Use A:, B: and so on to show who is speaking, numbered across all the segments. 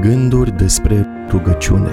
A: Gânduri despre rugăciune.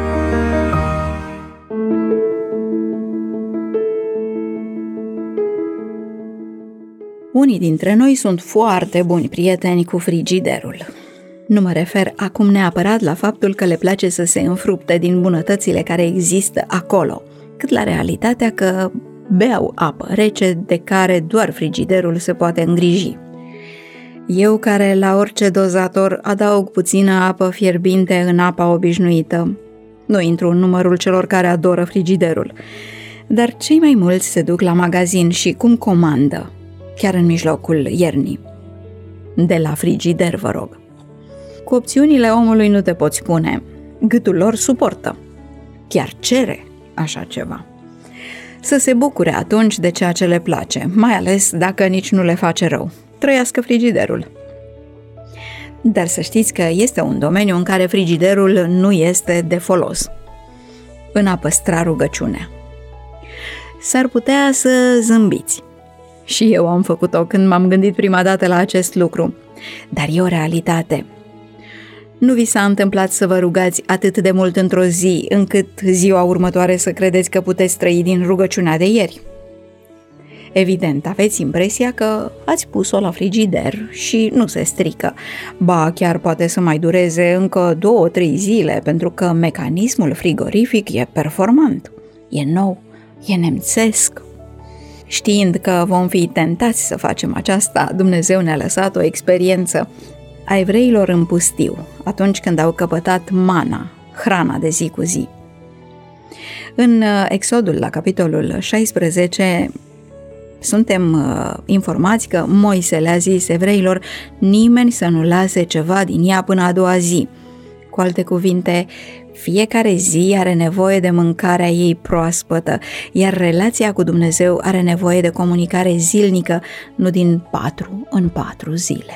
B: Unii dintre noi sunt foarte buni prieteni cu frigiderul. Nu mă refer acum neapărat la faptul că le place să se înfrupte din bunătățile care există acolo, cât la realitatea că beau apă rece de care doar frigiderul se poate îngriji. Eu, care la orice dozator adaug puțină apă fierbinte în apa obișnuită, nu intru în numărul celor care adoră frigiderul, dar cei mai mulți se duc la magazin și cum comandă, chiar în mijlocul iernii. De la frigider, vă rog. Cu opțiunile omului nu te poți pune. Gâtul lor suportă. Chiar cere așa ceva. Să se bucure atunci de ceea ce le place, mai ales dacă nici nu le face rău. Trăiască frigiderul. Dar să știți că este un domeniu în care frigiderul nu este de folos. În a păstra rugăciunea. S-ar putea să zâmbiți. Și eu am făcut-o când m-am gândit prima dată la acest lucru. Dar e o realitate. Nu vi s-a întâmplat să vă rugați atât de mult într-o zi, încât ziua următoare să credeți că puteți trăi din rugăciunea de ieri? Evident, aveți impresia că ați pus-o la frigider și nu se strică. Ba, chiar poate să mai dureze încă 2-3 zile, pentru că mecanismul frigorific e performant, e nou, e nemțesc. Știind că vom fi tentați să facem aceasta, Dumnezeu ne-a lăsat o experiență a evreilor în pustiu, atunci când au căpătat mana, hrana de zi cu zi. În Exodul, la capitolul 16, suntem informați că Moise le-a zis evreilor nimeni să nu lase ceva din ea până a doua zi. Cu alte cuvinte, fiecare zi are nevoie de mâncarea ei proaspătă, iar relația cu Dumnezeu are nevoie de comunicare zilnică, nu din 4 în 4 zile.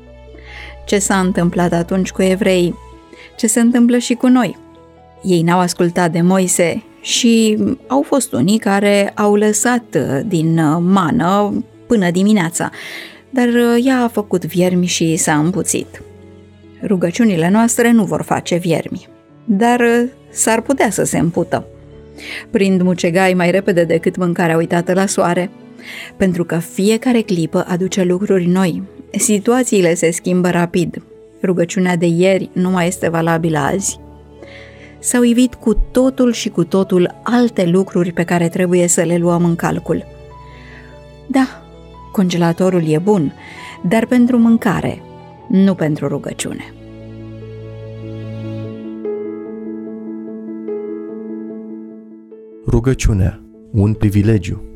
B: Ce s-a întâmplat atunci cu evreii? Ce se întâmplă și cu noi? Ei n-au ascultat de Moise și au fost unii care au lăsat din mană până dimineața, dar ea a făcut viermi și s-a împuțit. Rugăciunile noastre nu vor face viermi, dar s-ar putea să se împută. Prind mucegai mai repede decât mâncarea uitată la soare, pentru că fiecare clipă aduce lucruri noi. Situațiile se schimbă rapid. Rugăciunea de ieri nu mai este valabilă azi. S-au ivit cu totul și cu totul alte lucruri pe care trebuie să le luăm în calcul. Da, congelatorul e bun, dar pentru mâncare, nu pentru rugăciune.
A: Rugăciunea, un privilegiu.